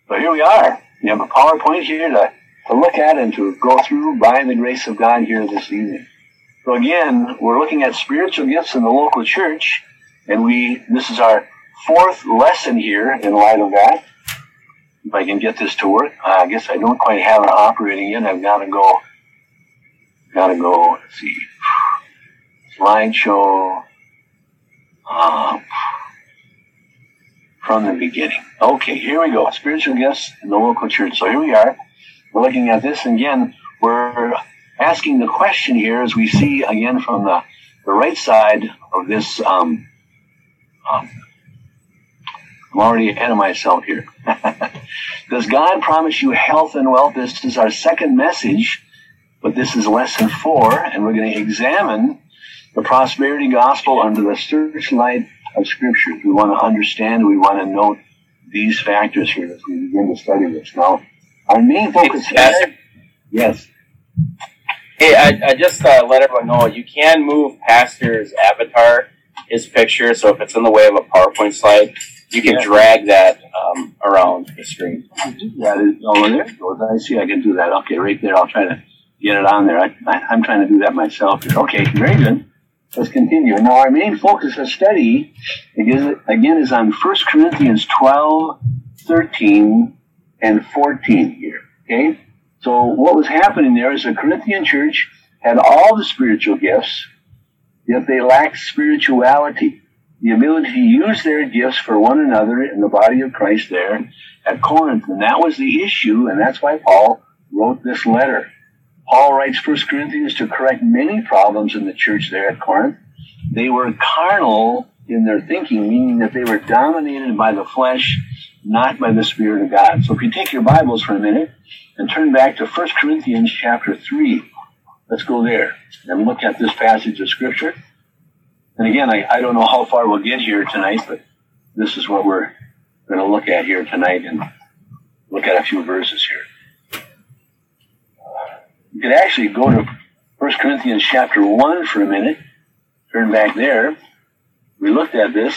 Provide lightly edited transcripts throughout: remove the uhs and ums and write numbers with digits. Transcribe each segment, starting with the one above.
So here we are. We have a PowerPoint here to look at and to go through by the grace of God here this evening. So again, we're looking at spiritual gifts in the local church, and this is our fourth lesson here in light of that. If I can get this to work. I guess I don't quite have it operating yet. I've got to go, let's see, slideshow, from the beginning. Okay, here we go. Spiritual gifts in the local church. So here we are. We're looking at this. And again, we're asking the question here as we see again from the right side of this. I'm already ahead of myself here. Does God promise you health and wealth? This is our second message, but this is lesson 4, and we're going to examine the prosperity gospel under the searchlight of Scripture. We want to understand, we want to note these factors here as we begin to study this. Now, our main focus here... Yes. Hey, I just let everyone know, you can move Pastor's avatar, his picture, so if it's in the way of a PowerPoint slide, you can drag that around the screen. That is over there. I see I can do that. Okay, right there. I'll try to get it on there. I'm trying to do that myself. Okay, very good. Let's continue. Now, our main focus of study, again, is on 1 Corinthians 12, 13, and 14 here. Okay? So what was happening there is the Corinthian church had all the spiritual gifts, yet they lacked spirituality, the ability to use their gifts for one another in the body of Christ there at Corinth. And that was the issue, and that's why Paul wrote this letter. Paul writes 1 Corinthians to correct many problems in the church there at Corinth. They were carnal in their thinking, meaning that they were dominated by the flesh, not by the Spirit of God. So if you take your Bibles for a minute and turn back to 1 Corinthians chapter 3, let's go there and look at this passage of Scripture. And again, I don't know how far we'll get here tonight, but this is what we're going to look at here tonight and look at a few verses here. You could actually go to 1 Corinthians chapter 1 for a minute. Turn back there. We looked at this.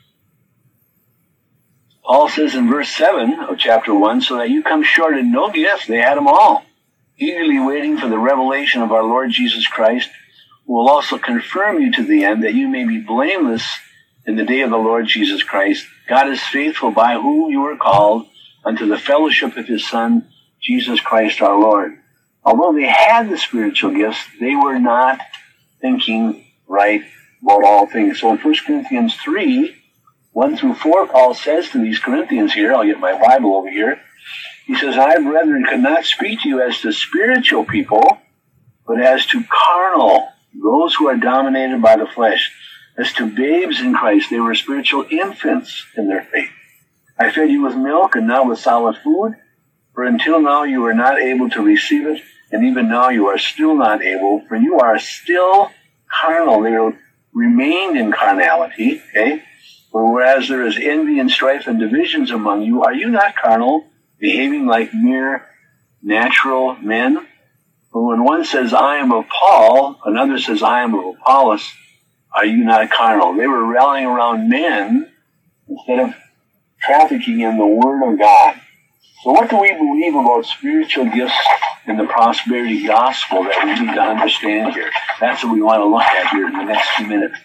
Paul says in verse 7 of chapter 1, so that you come short in no gift, they had them all, eagerly waiting for the revelation of our Lord Jesus Christ, who will also confirm you to the end, that you may be blameless in the day of the Lord Jesus Christ. God is faithful, by whom you were called unto the fellowship of his Son, Jesus Christ our Lord. Although they had the spiritual gifts, they were not thinking right about all things. So in 1 Corinthians 3, 1 through 4, Paul says to these Corinthians here, I'll get my Bible over here, he says, I, brethren, could not speak to you as to spiritual people, but as to carnal, those who are dominated by the flesh. As to babes in Christ, they were spiritual infants in their faith. I fed you with milk and not with solid food, for until now you were not able to receive it, and even now you are still not able, for you are still carnal. They remained in carnality, okay? For whereas there is envy and strife and divisions among you, are you not carnal, behaving like mere natural men? For when one says, I am of Paul, another says, I am of Apollos, are you not carnal? They were rallying around men instead of trafficking in the Word of God. So what do we believe about spiritual gifts in the prosperity gospel that we need to understand here? That's what we want to look at here in the next few minutes.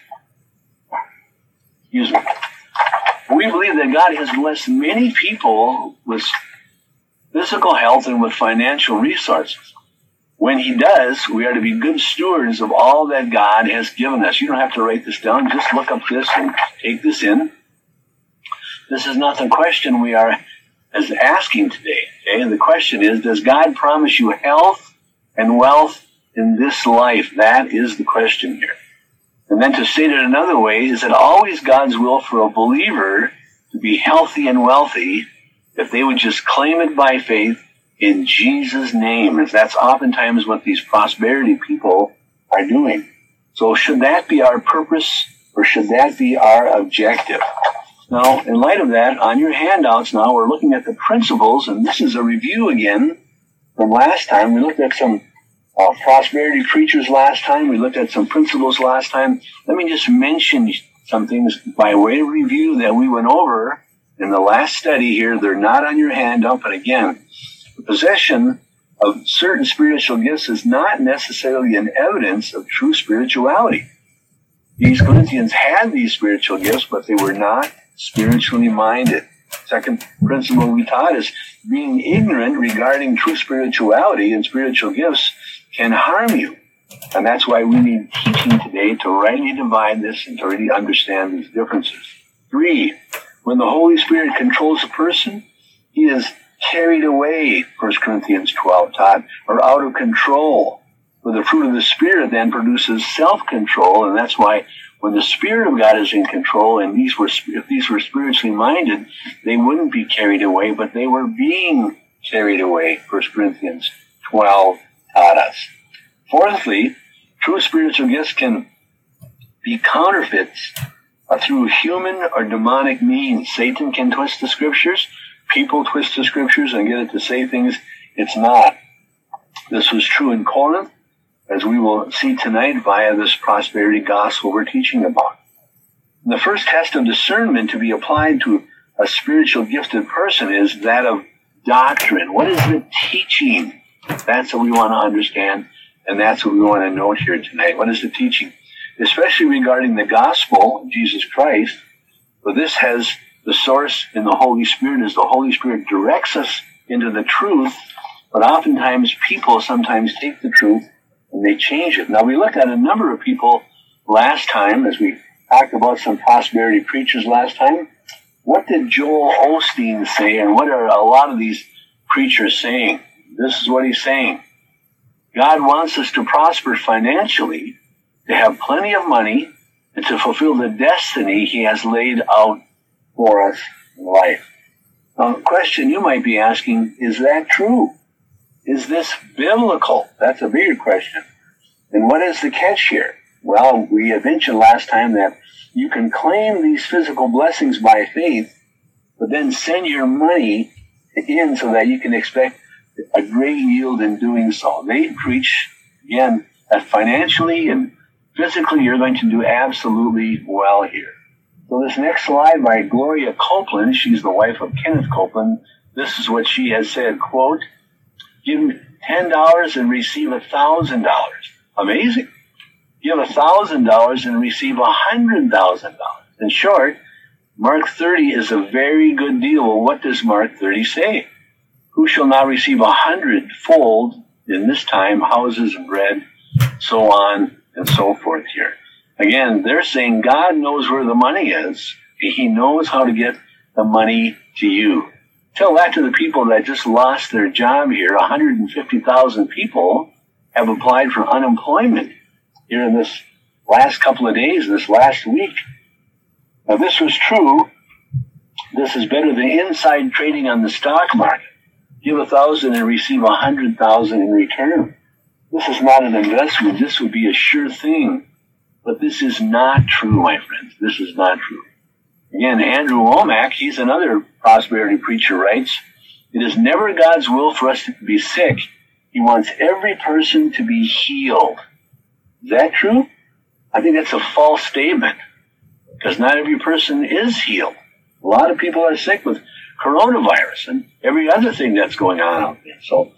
Excuse me. We believe that God has blessed many people with physical health and with financial resources. When he does, we are to be good stewards of all that God has given us. You don't have to write this down. Just look up this and take this in. This is not the question we are asking today. Okay? And the question is, does God promise you health and wealth in this life? That is the question here. And then to state it another way, is it always God's will for a believer to be healthy and wealthy if they would just claim it by faith in Jesus' name? And that's oftentimes what these prosperity people are doing. So should that be our purpose, or should that be our objective? Now, in light of that, on your handouts now, we're looking at the principles, and this is a review again from last time. We looked at some prosperity preachers last time. We looked at some principles last time. Let me just mention some things by way of review that we went over In the last study here, they're not on your handout, but again, the possession of certain spiritual gifts is not necessarily an evidence of true spirituality. These Corinthians had these spiritual gifts, but they were not spiritually minded. Second principle we taught is being ignorant regarding true spirituality and spiritual gifts can harm you. And that's why we need teaching today to rightly divide this and to really understand these differences. 3, when the Holy Spirit controls a person, he is carried away, 1 Corinthians 12 taught, or out of control. For the fruit of the Spirit then produces self-control, and that's why when the Spirit of God is in control, and if these were spiritually minded, they wouldn't be carried away, but they were being carried away, 1 Corinthians 12 taught us. Fourthly, true spiritual gifts can be counterfeits through human or demonic means. Satan can twist the scriptures. People twist the scriptures and get it to say things it's not. This was true in Corinth, as we will see tonight via this prosperity gospel we're teaching about. The first test of discernment to be applied to a spiritual gifted person is that of doctrine. What is the teaching? That's what we want to understand, and that's what we want to note here tonight. What is the teaching? Especially regarding the gospel of Jesus Christ, for this has the source in the Holy Spirit, as the Holy Spirit directs us into the truth, but oftentimes people sometimes take the truth and they change it. Now, we looked at a number of people last time, as we talked about some prosperity preachers last time. What did Joel Osteen say, and what are a lot of these preachers saying? This is what he's saying. God wants us to prosper financially, to have plenty of money, and to fulfill the destiny he has laid out for us in life. Now, the question you might be asking, is that true? Is this biblical? That's a bigger question. And what is the catch here? Well, we had mentioned last time that you can claim these physical blessings by faith, but then send your money in so that you can expect a great yield in doing so. They preach, again, that financially and physically you're going to do absolutely well here. So this next slide by Gloria Copeland, she's the wife of Kenneth Copeland, this is what she has said, quote, give $10 and receive $1,000. Amazing. Give $1,000 and receive $100,000. In short, Mark 30 is a very good deal. Well, what does Mark 30 say? Who shall not receive 100-fold in this time, houses and bread, so on and so forth here. Again, they're saying God knows where the money is. He knows how to get the money to you. Tell that to the people that just lost their job here. 150,000 people have applied for unemployment here in this last couple of days, this last week. Now, this was true. This is better than inside trading on the stock market. Give 1,000 and receive 100,000 in return. This is not an investment. This would be a sure thing. But this is not true, my friends. This is not true. Again, Andrew Womack, he's another prosperity preacher, writes, it is never God's will for us to be sick. He wants every person to be healed. Is that true? I think that's a false statement, because not every person is healed. A lot of people are sick with coronavirus and every other thing that's going on out there. So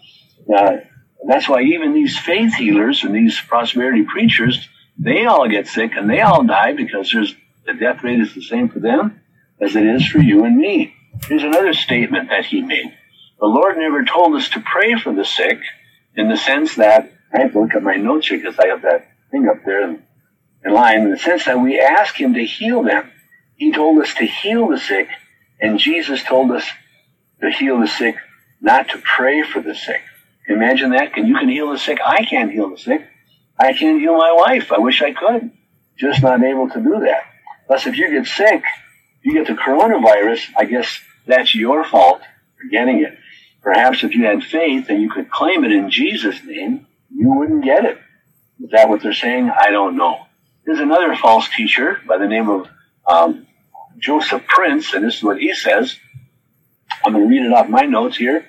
that's why even these faith healers and these prosperity preachers, they all get sick and they all die, because the death rate is the same for them as it is for you and me. Here's another statement that he made. The Lord never told us to pray for the sick, in the sense that, I have to look at my notes here because I have that thing up there in line, in the sense that we ask him to heal them. He told us to heal the sick, and Jesus told us to heal the sick, not to pray for the sick. Imagine that. You can heal the sick. I can't heal the sick. I can't heal my wife. I wish I could. Just not able to do that. Plus, if you get sick, you get the coronavirus, I guess that's your fault for getting it. Perhaps if you had faith and you could claim it in Jesus' name, you wouldn't get it. Is that what they're saying? I don't know. There's another false teacher by the name of Joseph Prince, and this is what he says. I'm going to read it off my notes here.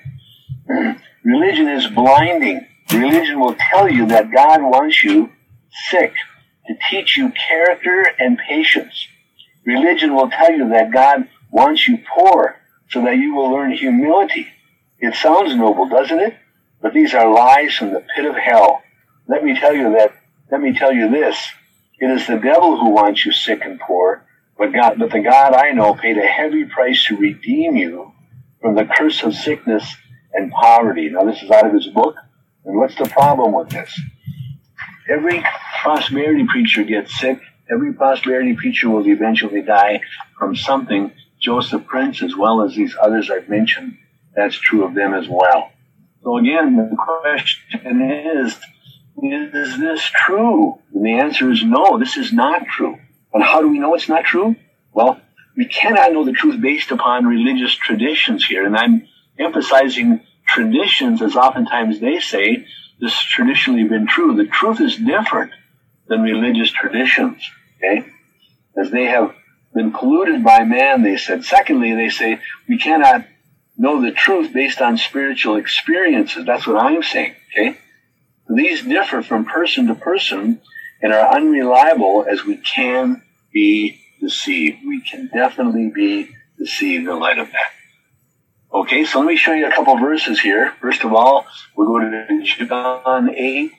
Religion is blinding. Religion will tell you that God wants you sick to teach you character and patience. Religion will tell you that God wants you poor so that you will learn humility. It sounds noble, doesn't it? But these are lies from the pit of hell. Let me tell you this. It is the devil who wants you sick and poor, but the God I know paid a heavy price to redeem you from the curse of sickness and poverty. Now, this is out of his book. And what's the problem with this? Every prosperity preacher gets sick. Every prosperity preacher will eventually die from something. Joseph Prince, as well as these others I've mentioned, that's true of them as well. So again, the question is this true? And the answer is no, this is not true. And how do we know it's not true? Well, we cannot know the truth based upon religious traditions here. And I'm emphasizing traditions, as oftentimes they say, this has traditionally been true. The truth is different than religious traditions, okay? As they have been polluted by man, they said. Secondly, they say we cannot know the truth based on spiritual experiences. That's what I'm saying, okay? These differ from person to person and are unreliable, as we can be deceived. We can definitely be deceived in light of that. Okay, so let me show you a couple verses here. First of all, we'll go to John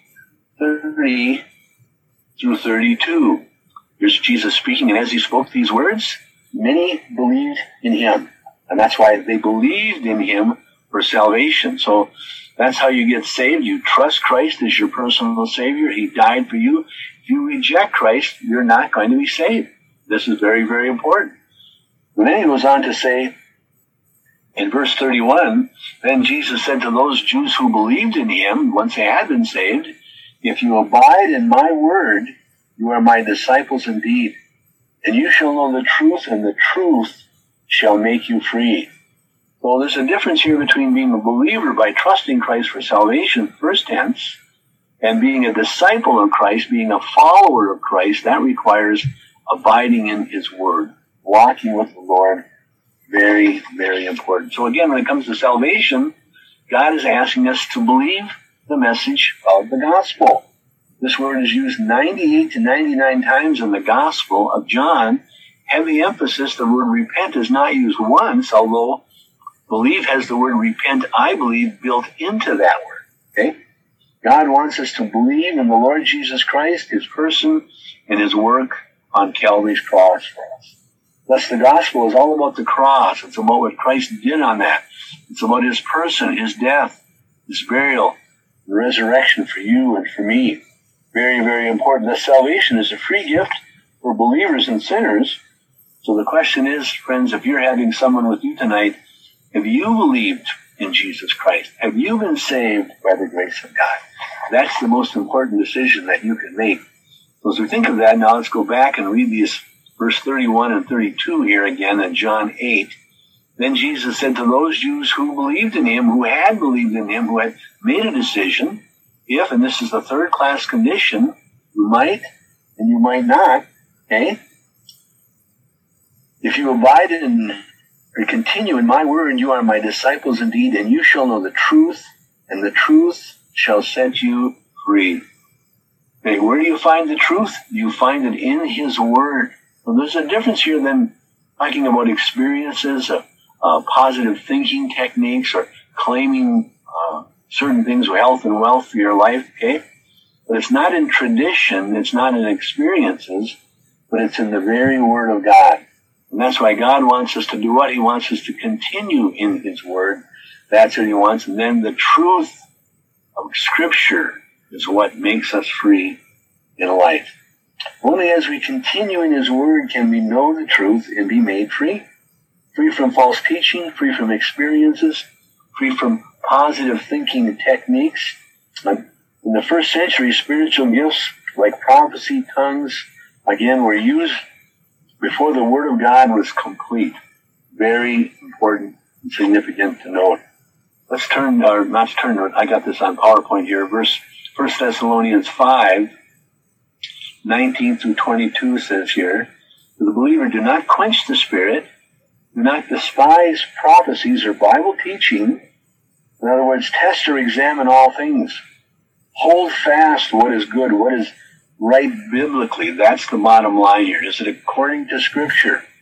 8:30 through 32. Here's Jesus speaking, and as he spoke these words, many believed in him. And that's why they believed in him for salvation. So that's how you get saved. You trust Christ as your personal Savior. He died for you. If you reject Christ, you're not going to be saved. This is very, very important. And then he goes on to say, in verse 31, then Jesus said to those Jews who believed in him, once they had been saved, if you abide in my word, you are my disciples indeed, and you shall know the truth, and the truth shall make you free. So there's a difference here between being a believer by trusting Christ for salvation, first tense, and being a disciple of Christ, being a follower of Christ. That requires abiding in his word, walking with the Lord. Very, very important. So again, when it comes to salvation, God is asking us to believe the message of the gospel. This word is used 98 to 99 times in the Gospel of John. Heavy emphasis, the word repent is not used once, although believe has the word repent, I believe, built into that word. Okay? God wants us to believe in the Lord Jesus Christ, his person, and his work on Calvary's cross for us. Thus, the gospel is all about the cross. It's about what Christ did on that. It's about his person, his death, his burial, the resurrection for you and for me. Very, very important. This salvation is a free gift for believers and sinners. So the question is, friends, if you're having someone with you tonight, have you believed in Jesus Christ? Have you been saved by the grace of God? That's the most important decision that you can make. So as we think of that, now let's go back and read these verse 31 and 32 here again in John 8. Then Jesus said to those Jews who believed in him, who had believed in him, who had made a decision, if, and this is the third class condition, you might and you might not, okay? If you abide in or continue in my word, you are my disciples indeed, and you shall know the truth, and the truth shall set you free. Okay, where do you find the truth? You find it in his word. Well, there's a difference here than talking about experiences, positive thinking techniques, or claiming certain things with health and wealth for your life, okay? But it's not in tradition, it's not in experiences, but it's in the very Word of God. And that's why God wants us to do what? He wants us to continue in his Word. That's what he wants. And then the truth of Scripture is what makes us free in life. Only as we continue in his word can we know the truth and be made free. Free from false teaching, free from experiences, free from positive thinking techniques. In the first century, spiritual gifts like prophecy, tongues, again, were used before the word of God was complete. Very important and significant to note. I got this on PowerPoint here. 1 Thessalonians 5, 19 through 22 says here, to the believer, do not quench the spirit, do not despise prophecies or Bible teaching. In other words, test or examine all things. Hold fast what is good, what is right biblically. That's the bottom line here. Is it according to Scripture?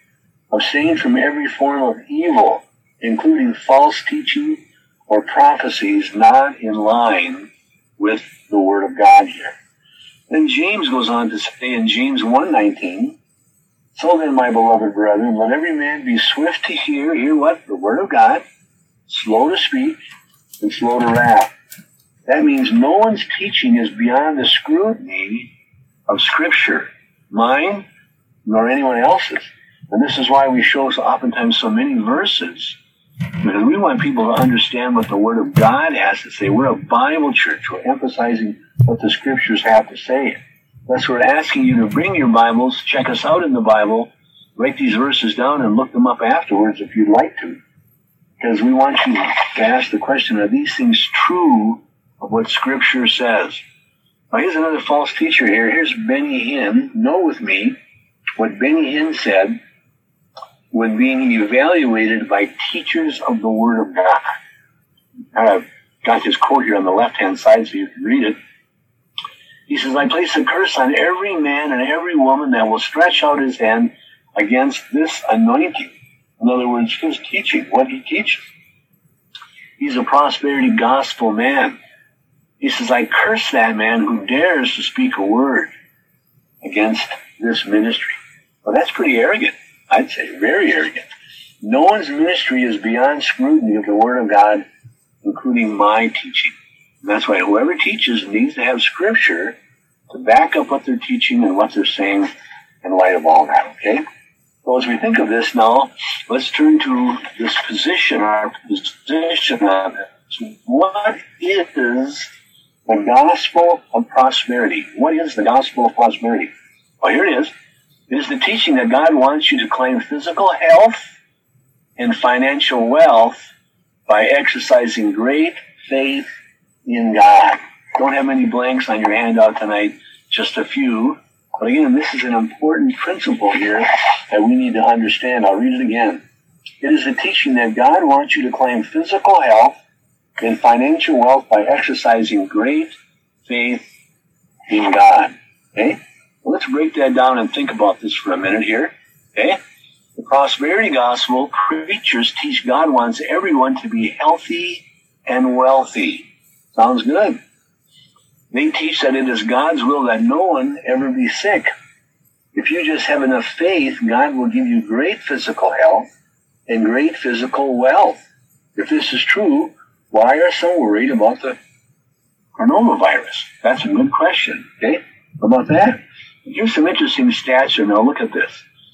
Abstain from every form of evil, including false teaching or prophecies not in line with the Word of God here. Then James goes on to say in James 1:19, so then, my beloved brethren, let every man be swift to hear what? The Word of God, slow to speak, and slow to wrath. That means no one's teaching is beyond the scrutiny of Scripture, mine, nor anyone else's. And this is why we show oftentimes so many verses, because we want people to understand what the Word of God has to say. We're a Bible church. We're emphasizing what the Scriptures have to say. Thus, we're asking you to bring your Bibles, check us out in the Bible, write these verses down, and look them up afterwards if you'd like to. Because we want you to ask the question, are these things true of what Scripture says? Now, here's another false teacher here. Here's Benny Hinn. Know with me what Benny Hinn said when being evaluated by teachers of the Word of God. I've got his quote here on the left-hand side so you can read it. He says, I place a curse on every man and every woman that will stretch out his hand against this anointing. In other words, his teaching, what he teaches. He's a prosperity gospel man. He says, I curse that man who dares to speak a word against this ministry. Well, that's pretty arrogant. I'd say very arrogant. No one's ministry is beyond scrutiny of the Word of God, including my teaching. And that's why whoever teaches needs to have Scripture to back up what they're teaching and what they're saying in light of all that, okay? So as we think of this now, let's turn to this position, our position on this. What is the gospel of prosperity? What is the gospel of prosperity? Well, here it is. It is the teaching that God wants you to claim physical health and financial wealth by exercising great faith in God. Don't have many blanks on your handout tonight, just a few. But again, this is an important principle here that we need to understand. I'll read it again. It is the teaching that God wants you to claim physical health and financial wealth by exercising great faith in God. Okay? Well, let's break that down and think about this for a minute here. Okay? The prosperity gospel preachers teach God wants everyone to be healthy and wealthy. Sounds good. They teach that it is God's will that no one ever be sick. If you just have enough faith, God will give you great physical health and great physical wealth. If this is true, why are some worried about the coronavirus? That's a good question. Okay? How about that? Here's some interesting stats here. Now look at this.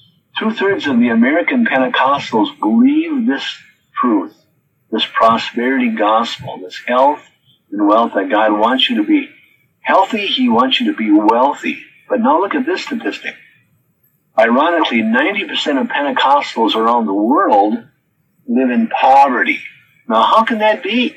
2/3 of the American Pentecostals believe this truth, this prosperity gospel, this health and wealth that God wants you to be healthy. He wants you to be wealthy. But now look at this statistic. Ironically, 90% of Pentecostals around the world live in poverty. Now, how can that be?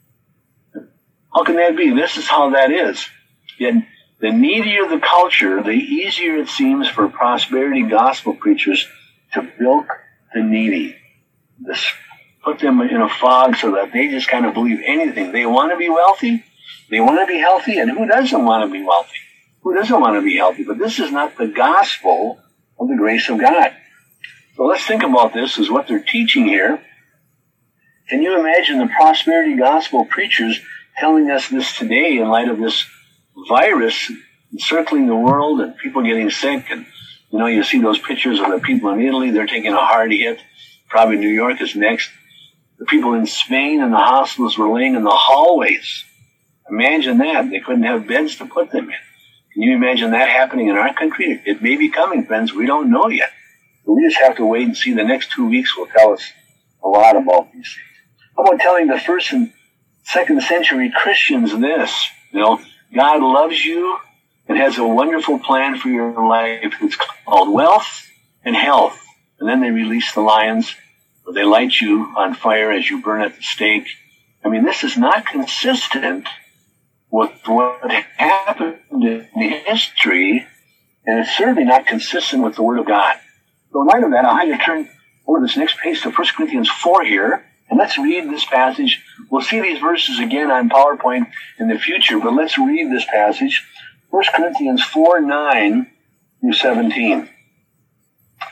How can that be? This is how that is. Yet, the needier the culture, the easier it seems for prosperity gospel preachers to bilk the needy. This put them in a fog so that they just kind of believe anything. They want to be wealthy, they want to be healthy, and who doesn't want to be wealthy? Who doesn't want to be healthy? But this is not the gospel of the grace of God. So let's think about this as what they're teaching here. Can you imagine the prosperity gospel preachers telling us this today in light of this virus encircling the world and people getting sick? And, you know, you see those pictures of the people in Italy, they're taking a hard hit. Probably New York is next. The people in Spain and the hospitals were laying in the hallways. Imagine that. They couldn't have beds to put them in. Can you imagine that happening in our country? It may be coming, friends. We don't know yet. But we just have to wait and see. The next 2 weeks will tell us a lot about these things. How about telling the first and second century Christians this? You know, God loves you and has a wonderful plan for your life. It's called wealth and health. And then they release the lions, or they light you on fire as you burn at the stake. I mean, this is not consistent with what happened in history, and it's certainly not consistent with the Word of God. So in light of that, I'll have you turn over this next page to 1 Corinthians 4 here, and let's read this passage. We'll see these verses again on PowerPoint in the future, but let's read this passage. 1 Corinthians 4, 9 through 17.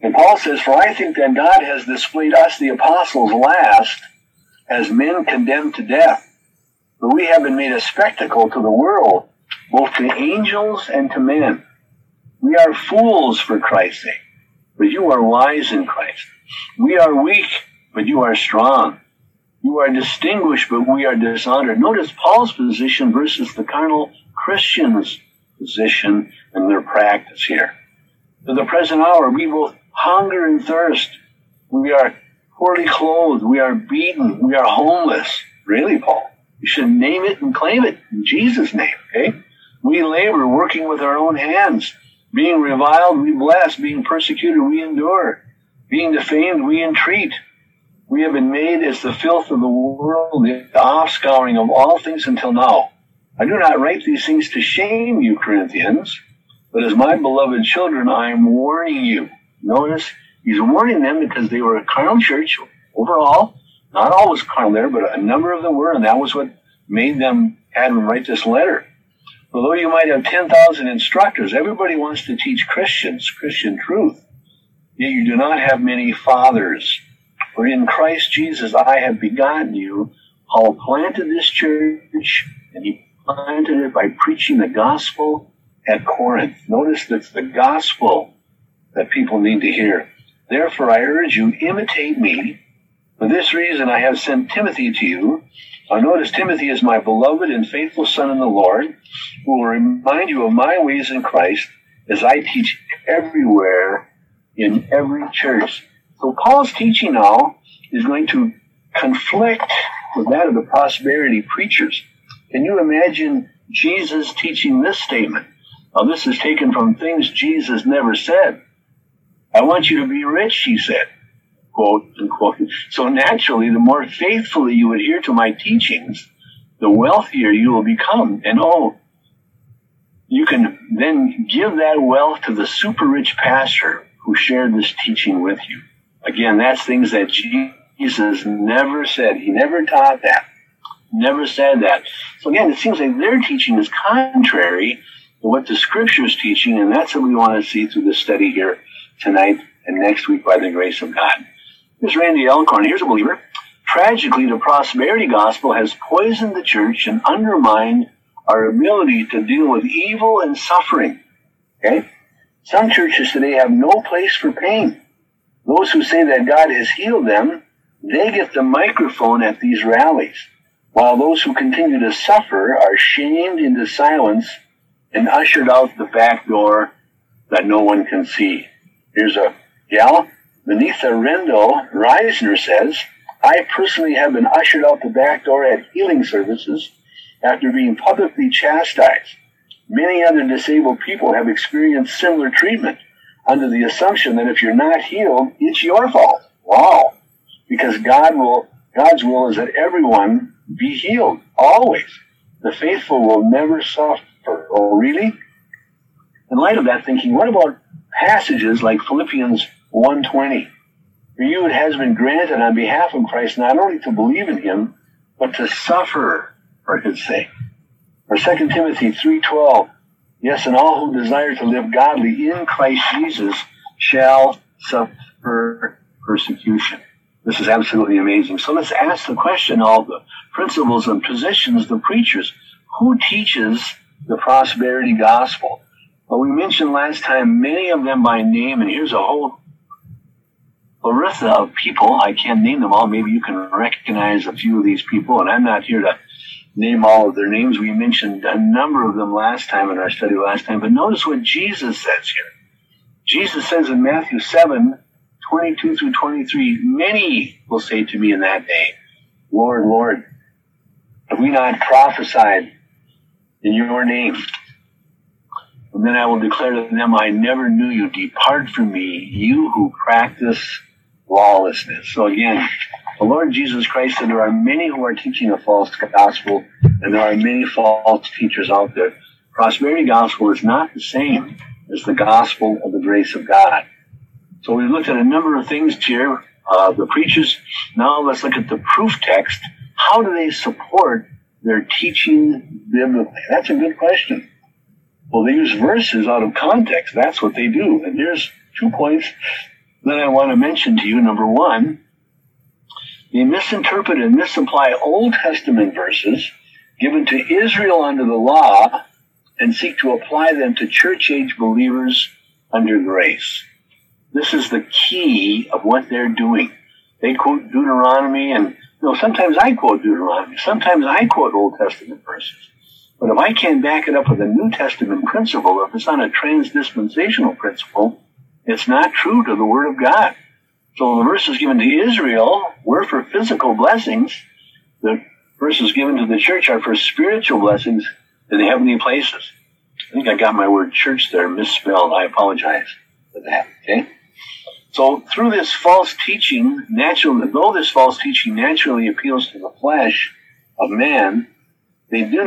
And Paul says, "For I think that God has displayed us, the apostles, last, as men condemned to death. For we have been made a spectacle to the world, both to angels and to men. We are fools for Christ's sake, but you are wise in Christ. We are weak, but you are strong. You are distinguished, but we are dishonored." Notice Paul's position versus the carnal Christians' position and their practice here. To the present hour, we both hunger and thirst. We are poorly clothed. We are beaten. We are homeless. Really, Paul? You should name it and claim it in Jesus' name, okay? We labor, working with our own hands. Being reviled, we bless. Being persecuted, we endure. Being defamed, we entreat. We have been made as the filth of the world, the offscouring of all things until now. I do not write these things to shame you, Corinthians, but as my beloved children, I am warning you. Notice, he's warning them because they were a carnal church overall. Not all was carnal there, but a number of them were, and that was what made them, had them write this letter. Although you might have 10,000 instructors, everybody wants to teach Christians Christian truth. Yet you do not have many fathers. For in Christ Jesus I have begotten you. Paul planted this church, and he planted it by preaching the gospel at Corinth. Notice that's the gospel that people need to hear. Therefore I urge you, imitate me. For this reason I have sent Timothy to you. Now notice Timothy is my beloved and faithful son in the Lord, who will remind you of my ways in Christ as I teach everywhere in every church. So Paul's teaching now is going to conflict with that of the prosperity preachers. Can you imagine Jesus teaching this statement? Now this is taken from things Jesus never said. I want you to be rich, he said, quote, unquote. So naturally, the more faithfully you adhere to my teachings, the wealthier you will become. And you can then give that wealth to the super rich pastor who shared this teaching with you. Again, that's things that Jesus never said. He never taught that. Never said that. So again, it seems like their teaching is contrary to what the Scripture is teaching, and that's what we want to see through this study here tonight and next week by the grace of God. Here's Randy Elkhorn. Here's a believer. Tragically, the prosperity gospel has poisoned the church and undermined our ability to deal with evil and suffering. Okay? Some churches today have no place for pain. Those who say that God has healed them, they get the microphone at these rallies, while those who continue to suffer are shamed into silence and ushered out the back door that no one can see. Here's a gal. Benitha Rendell Reisner says, I personally have been ushered out the back door at healing services after being publicly chastised. Many other disabled people have experienced similar treatment under the assumption that if you're not healed, it's your fault. Wow. Because God's will is that everyone be healed, always. The faithful will never suffer. Oh, really? In light of that thinking, what about passages like Philippians 1:20? For you it has been granted on behalf of Christ not only to believe in him, but to suffer for his sake. Or 2 Timothy 3:12, yes, and all who desire to live godly in Christ Jesus shall suffer persecution. This is absolutely amazing. So let's ask the question, all the principles and positions, the preachers, who teaches the prosperity gospel? Well, we mentioned last time many of them by name, and here's a whole plethora of people. I can't name them all. Maybe you can recognize a few of these people, and I'm not here to name all of their names. We mentioned a number of them last time in our study last time, but notice what Jesus says here. Jesus says in Matthew 7:22 through 23, many will say to me in that day, Lord, Lord, have we not prophesied in your name? And then I will declare to them, I never knew you. Depart from me, you who practice lawlessness. So again, the Lord Jesus Christ said there are many who are teaching a false gospel, and there are many false teachers out there. Prosperity gospel is not the same as the gospel of the grace of God. So we looked at a number of things here, the preachers. Now let's look at the proof text. How do they support their teaching biblically? That's a good question. Well, they use verses out of context. That's what they do. And here's 2 points Then I want to mention to you, number one, they misinterpret and misapply Old Testament verses given to Israel under the law and seek to apply them to church-age believers under grace. This is the key of what they're doing. They quote Deuteronomy, and sometimes I quote Deuteronomy. Sometimes I quote Old Testament verses. But if I can't back it up with a New Testament principle, or if it's not a transdispensational principle, it's not true to the Word of God. So the verses given to Israel were for physical blessings. The verses given to the church are for spiritual blessings in the heavenly places. I think I got my word church there misspelled. I apologize for that. Okay? So through this false teaching, though this false teaching naturally appeals to the flesh of man, they do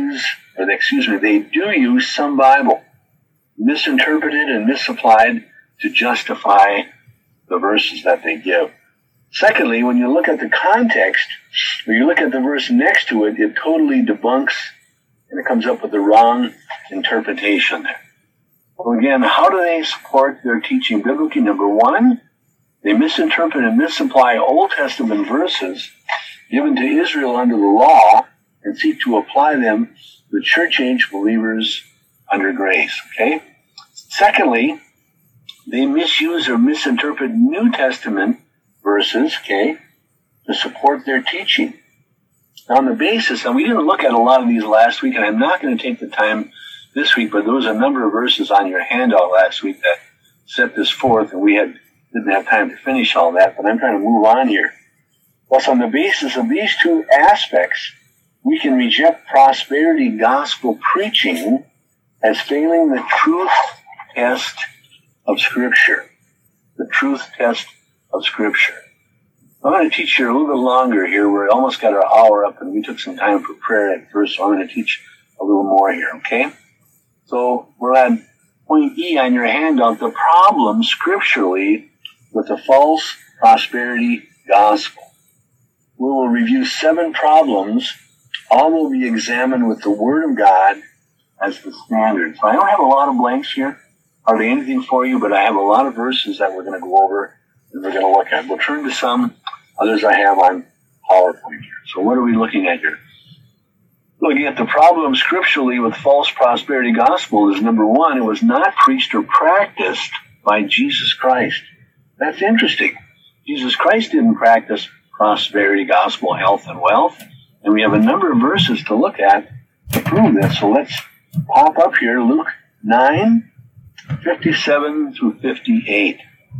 use some Bible, misinterpreted and misapplied to justify the verses that they give. Secondly, when you look at the context, or you look at the verse next to it, it totally debunks and it comes up with the wrong interpretation there. Well, again, how do they support their teaching biblically? Number one, they misinterpret and misapply Old Testament verses given to Israel under the law and seek to apply them to church-age believers under grace. Okay? Secondly, they misuse or misinterpret New Testament verses, okay, to support their teaching. On the basis, and we didn't look at a lot of these last week, and I'm not going to take the time this week, but there was a number of verses on your handout last week that set this forth, and we didn't have time to finish all that, but I'm trying to move on here. Thus, on the basis of these two aspects, we can reject prosperity gospel preaching as failing the truth test of Scripture. The truth test of Scripture. I'm going to teach you a little bit longer here. We're almost got our hour up, and we took some time for prayer at first, so I'm going to teach a little more here, okay? So we're at point E on your handout, the problem scripturally with the false prosperity gospel. We will review 7 problems. All will be examined with the Word of God as the standard. So I don't have a lot of blanks here, hardly anything for you, but I have a lot of verses that we're going to go over and we're going to look at. We'll turn to some, others I have on PowerPoint here. So what are we looking at here? Looking at the problem scripturally with false prosperity gospel is, number one, it was not preached or practiced by Jesus Christ. That's interesting. Jesus Christ didn't practice prosperity gospel, health, and wealth. And we have a number of verses to look at to prove this. So let's pop up here, Luke 9, 57 through 58.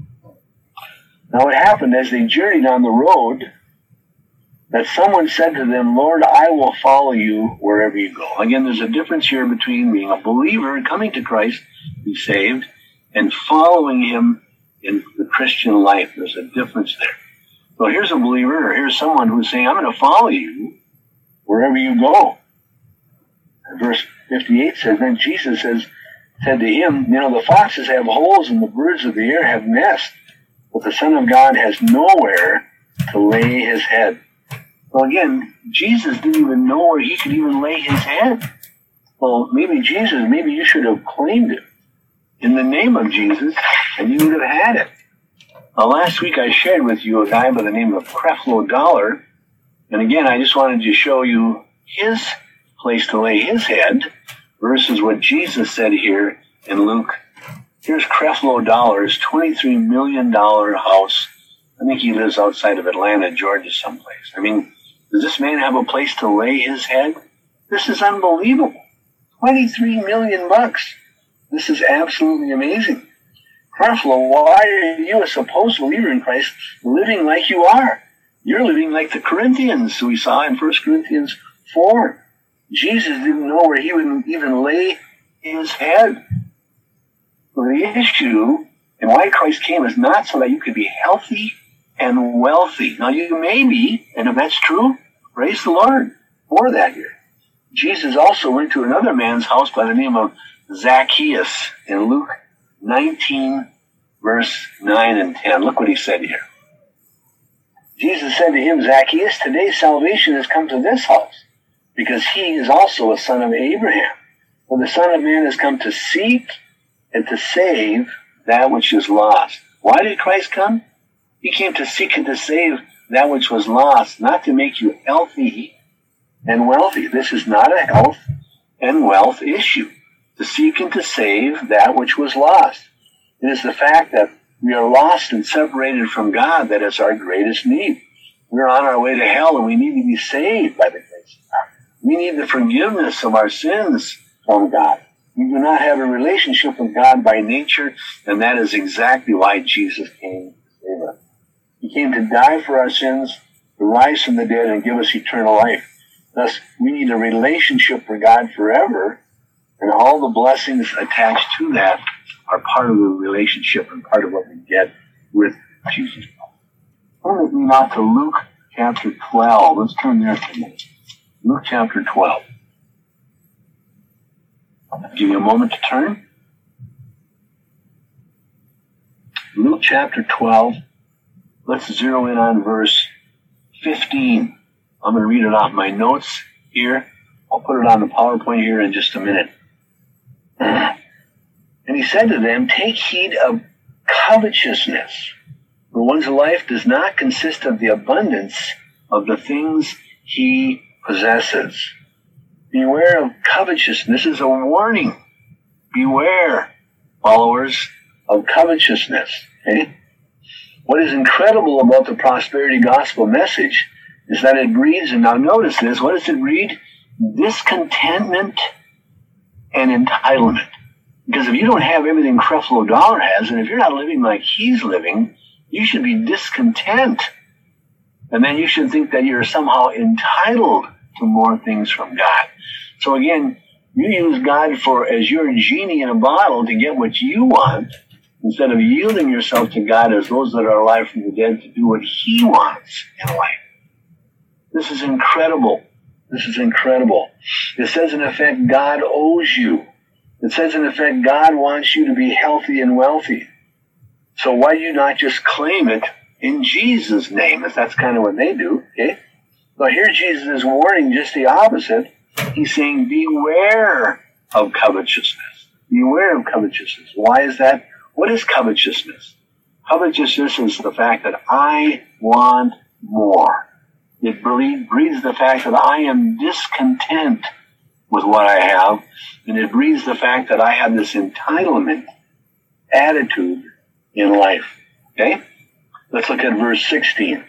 Now it happened as they journeyed on the road that someone said to them, Lord, I will follow you wherever you go. Again, there's a difference here between being a believer and coming to Christ, be saved, and following him in the Christian life. There's a difference there. So here's a believer, or here's someone who's saying, I'm going to follow you wherever you go. And verse 58 says, then Jesus said to him, the foxes have holes and the birds of the air have nests, but the Son of God has nowhere to lay his head. Well, again, Jesus didn't even know where he could even lay his head. Well, maybe you should have claimed it in the name of Jesus, and you would have had it. Now, last week I shared with you a guy by the name of Creflo Dollar, and again, I just wanted to show you his place to lay his head versus what Jesus said here in Luke. Here's Creflo Dollar's $23 million house. I think he lives outside of Atlanta, Georgia, someplace. I mean, does this man have a place to lay his head? This is unbelievable. $23 million. This is absolutely amazing. Creflo, why are you, a supposed believer in Christ, living like you are? You're living like the Corinthians we saw in 1 Corinthians 4. Jesus didn't know where he would even lay his head. So the issue and why Christ came is not so that you could be healthy and wealthy. Now you may be, and if that's true, praise the Lord for that here. Jesus also went to another man's house by the name of Zacchaeus in Luke 19, verse 9 and 10. Look what he said here. Jesus said to him, Zacchaeus, today salvation has come to this house, because he is also a son of Abraham. For the Son of Man has come to seek and to save that which is lost. Why did Christ come? He came to seek and to save that which was lost, not to make you healthy and wealthy. This is not a health and wealth issue. To seek and to save that which was lost. It is the fact that we are lost and separated from God that is our greatest need. We're on our way to hell and we need to be saved by the grace of God. We need the forgiveness of our sins from God. We do not have a relationship with God by nature, and that is exactly why Jesus came to save us. He came to die for our sins, to rise from the dead, and give us eternal life. Thus, we need a relationship with God forever, and all the blessings attached to that are part of the relationship and part of what we get with Jesus. Turn with me now to Luke chapter 12. Let's turn there for a minute. Luke chapter 12. I'll give you a moment to turn. Luke chapter 12. Let's zero in on verse 15. I'm going to read it off my notes here. I'll put it on the PowerPoint here in just a minute. And he said to them, take heed of covetousness, for one's life does not consist of the abundance of the things he possesses. Beware of covetousness. This is a warning. Beware, followers, of covetousness. Okay? What is incredible about the prosperity gospel message is that it breeds, and now notice this, what does it breed? Discontentment and entitlement. Because if you don't have everything Creflo Dollar has, and if you're not living like he's living, you should be discontent. And then you should think that you're somehow entitled to more things from God. So again, you use God as your genie in a bottle to get what you want, instead of yielding yourself to God as those that are alive from the dead to do what he wants in life. This is incredible. This is incredible. It says, in effect, God owes you. It says, in effect, God wants you to be healthy and wealthy. So why do you not just claim it in Jesus' name, if that's kind of what they do, okay? But here Jesus is warning just the opposite. He's saying, beware of covetousness. Beware of covetousness. Why is that? What is covetousness? Covetousness is the fact that I want more. It breeds the fact that I am discontent with what I have, and it breeds the fact that I have this entitlement attitude in life. Okay? Let's look at verse 16.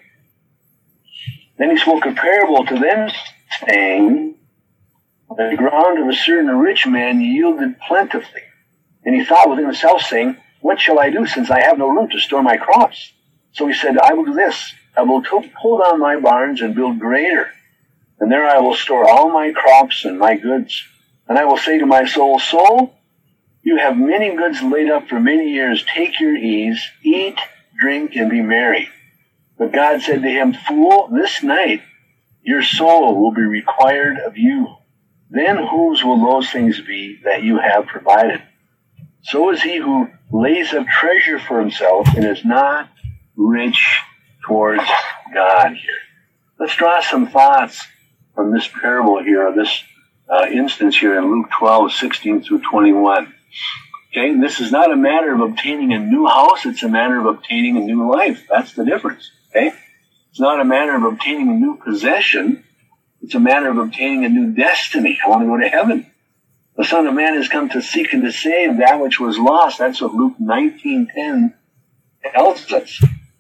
Then he spoke a parable to them, saying, the ground of a certain rich man yielded plentifully. And he thought within himself, saying, what shall I do, since I have no room to store my crops? So he said, I will do this. I will pull down my barns and build greater. And there I will store all my crops and my goods. And I will say to my soul, soul, you have many goods laid up for many years. Take your ease, eat, drink, and be merry. But God said to him, fool, this night your soul will be required of you. Then whose will those things be that you have provided? So is he who lays up treasure for himself and is not rich towards God here. Let's draw some thoughts from this parable here, or this instance here in Luke 12, 16 through 21. Okay, this is not a matter of obtaining a new house, it's a matter of obtaining a new life. That's the difference. Okay? It's not a matter of obtaining a new possession, it's a matter of obtaining a new destiny. I want to go to heaven. The Son of Man has come to seek and to save that which was lost. That's what Luke 19:10 tells us.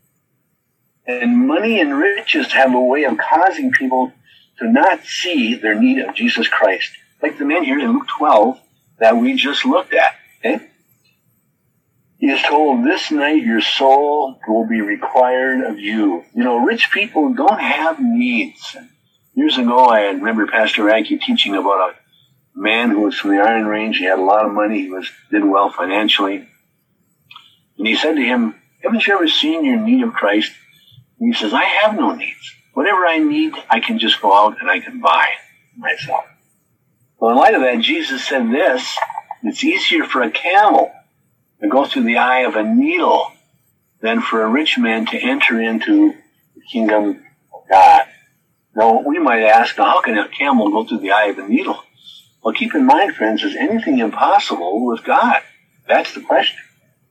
And money and riches have a way of causing people to not see their need of Jesus Christ. Like the man here in Luke 12 that we just looked at. Okay? He is told, this night your soul will be required of you. You know, rich people don't have needs. Years ago, I remember Pastor Ranke teaching about a man who was from the Iron Range. He had a lot of money. He did well financially. And he said to him, haven't you ever seen your need of Christ? And he says, I have no needs. Whatever I need, I can just go out and I can buy myself. Well, in light of that, Jesus said this, it's easier for a camel to go through the eye of a needle than for a rich man to enter into the kingdom of God. Now, we might ask, how can a camel go through the eye of a needle? Well, keep in mind, friends, is anything impossible with God? That's the question.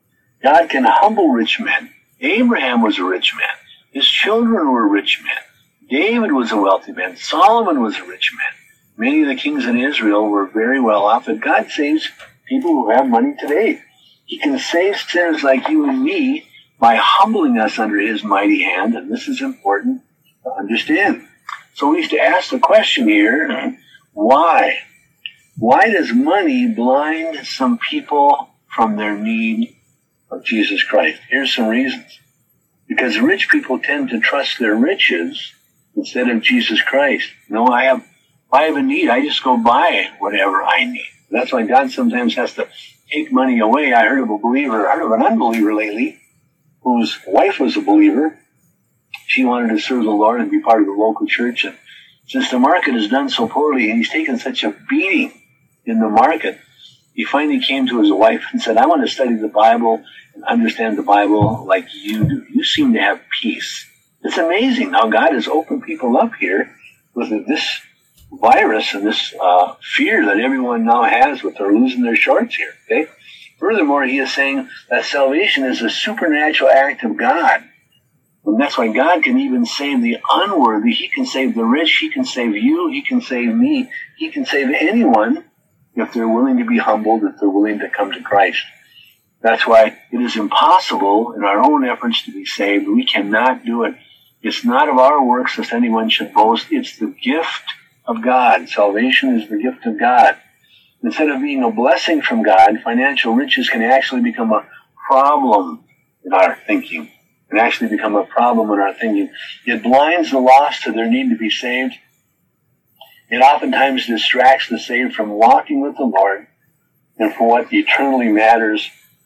God can humble rich men. Abraham was a rich man. His children were rich men. David was a wealthy man. Solomon was a rich man. Many of the kings in Israel were very well off, and God saves people who have money today. He can save sinners like you and me by humbling us under his mighty hand, and this is important to understand. So we used to ask the question here, why? Why does money blind some people from their need of Jesus Christ? Here's some reasons. Because rich people tend to trust their riches instead of Jesus Christ. No, if I have a need, I just go buy whatever I need. That's why God sometimes has to take money away. I heard of an unbeliever lately, whose wife was a believer. She wanted to serve the Lord and be part of the local church. And since the market has done so poorly and he's taken such a beating in the market, he finally came to his wife and said, I want to study the Bible and understand the Bible like you do. You seem to have peace. It's amazing how God has opened people up here with this virus and this fear that everyone now has with their losing their shorts here. Okay. Furthermore, he is saying that salvation is a supernatural act of God. And that's why God can even save the unworthy. He can save the rich. He can save you. He can save me. He can save anyone if they're willing to be humbled, if they're willing to come to Christ. That's why it is impossible in our own efforts to be saved. We cannot do it. It's not of our works lest anyone should boast. It's the gift of God. Salvation is the gift of God. Instead of being a blessing from God, financial riches can actually become a problem in our thinking. Can actually become a problem in our thinking. It blinds the lost to their need to be saved. It oftentimes distracts the saved from walking with the Lord and for what eternally matters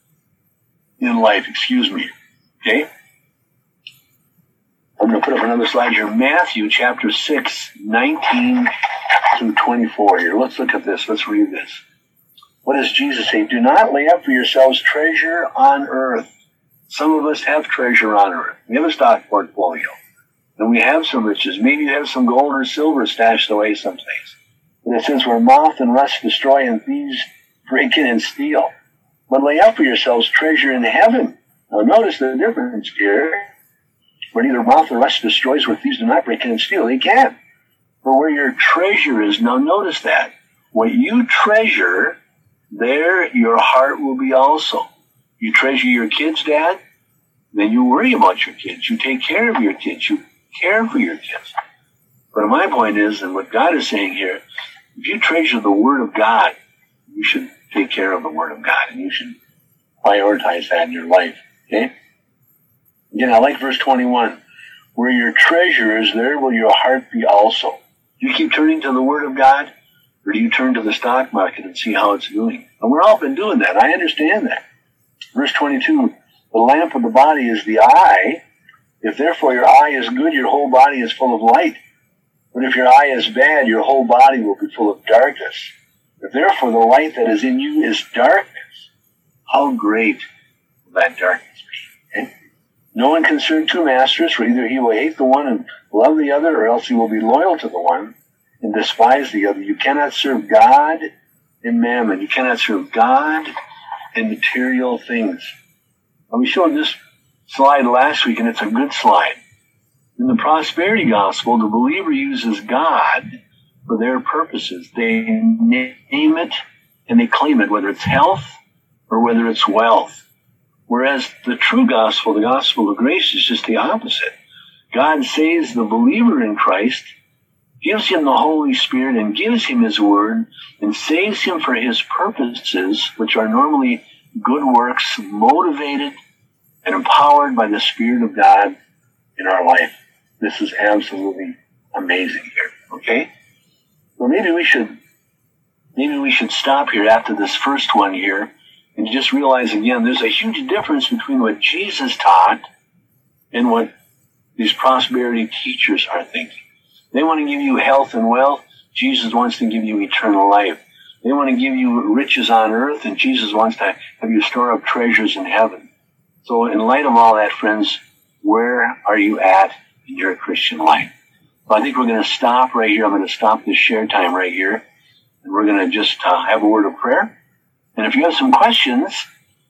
in life. Okay? I'm going to put up another slide here. Matthew chapter 6, 19 through 24 here. Let's look at this. Let's read this. What does Jesus say? Do not lay up for yourselves treasure on earth. Some of us have treasure on earth. We have a stock portfolio. And we have some riches. Maybe you have some gold or silver stashed away someplace. But it says where moth and rust destroy and thieves break in and steal. But lay up for yourselves treasure in heaven. Now notice the difference here. Where neither moth or rust destroys, where thieves do not break in and steal. They can. For where your treasure is, now notice that. What you treasure, there your heart will be also. You treasure your kids, Dad? Then you worry about your kids. You take care of your kids. You care for your kids. But my point is, and what God is saying here, if you treasure the Word of God, you should take care of the Word of God, and you should prioritize that in your life. Okay? Again, I like verse 21. Where your treasure is, there will your heart be also. Do you keep turning to the Word of God, or do you turn to the stock market and see how it's doing? And we're all been doing that. I understand that. Verse 22, the lamp of the body is the eye. If therefore your eye is good, your whole body is full of light. But if your eye is bad, your whole body will be full of darkness. If therefore the light that is in you is darkness, how great will that darkness be? Okay? No one can serve two masters, for either he will hate the one and love the other, or else he will be loyal to the one and despise the other. You cannot serve God and mammon. You cannot serve God and material things. And we showed this slide last week, and it's a good slide. In the prosperity gospel, the believer uses God for their purposes. They name it and they claim it, whether it's health or whether it's wealth. Whereas the true gospel, the gospel of grace, is just the opposite. God saves the believer in Christ, gives him the Holy Spirit, and gives him his word, and saves him for his purposes, which are normally good works, motivated and empowered by the Spirit of God in our life. This is absolutely amazing here. Okay? Well, maybe we should stop here after this first one here and just realize again, there's a huge difference between what Jesus taught and what these prosperity teachers are thinking. They want to give you health and wealth. Jesus wants to give you eternal life. They want to give you riches on earth, and Jesus wants to have you store up treasures in heaven. So in light of all that, friends, where are you at in your Christian life? Well, I think we're going to stop right here. I'm going to stop this share time right here, and we're going to just have a word of prayer. And if you have some questions,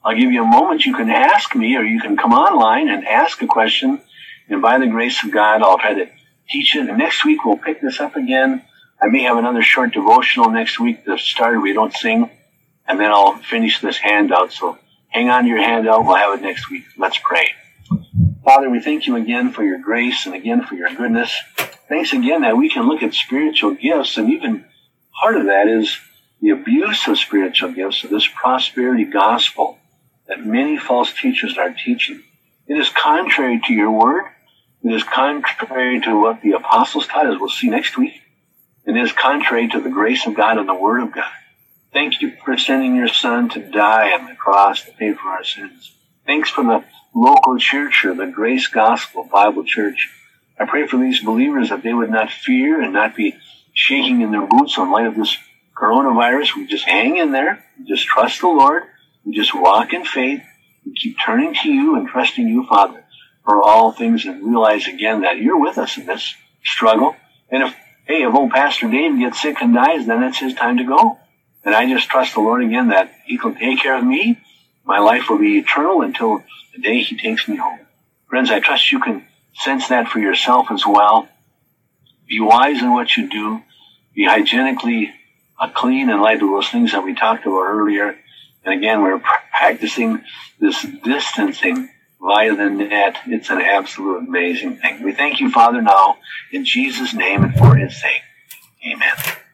I'll give you a moment. You can ask me, or you can come online and ask a question. And by the grace of God, I'll try to teach it. And next week, we'll pick this up again. I may have another short devotional next week to start. We don't sing. And then I'll finish this handout. So hang on to your handout. We'll have it next week. Let's pray. Father, we thank you again for your grace and again for your goodness. Thanks again that we can look at spiritual gifts, and even part of that is the abuse of spiritual gifts, of this prosperity gospel that many false teachers are teaching. It is contrary to your word. It is contrary to what the apostles taught, as we'll see next week. It is contrary to the grace of God and the word of God. Thank you for sending your Son to die on the cross to pay for our sins. Thanks for the local church, or the Grace Gospel Bible Church. I pray for these believers that they would not fear and not be shaking in their boots in light of this coronavirus. We just hang in there. We just trust the Lord. We just walk in faith. We keep turning to you and trusting you, Father, for all things, and realize again that you're with us in this struggle. And if old Pastor Dave gets sick and dies, then it's his time to go. And I just trust the Lord again that he can take care of me. My life will be eternal until the day he takes me home. Friends, I trust you can sense that for yourself as well. Be wise in what you do. Be hygienically clean in light of those things that we talked about earlier. And again, we're practicing this distancing via the net. It's an absolute amazing thing. We thank you, Father, now in Jesus' name and for his sake. Amen.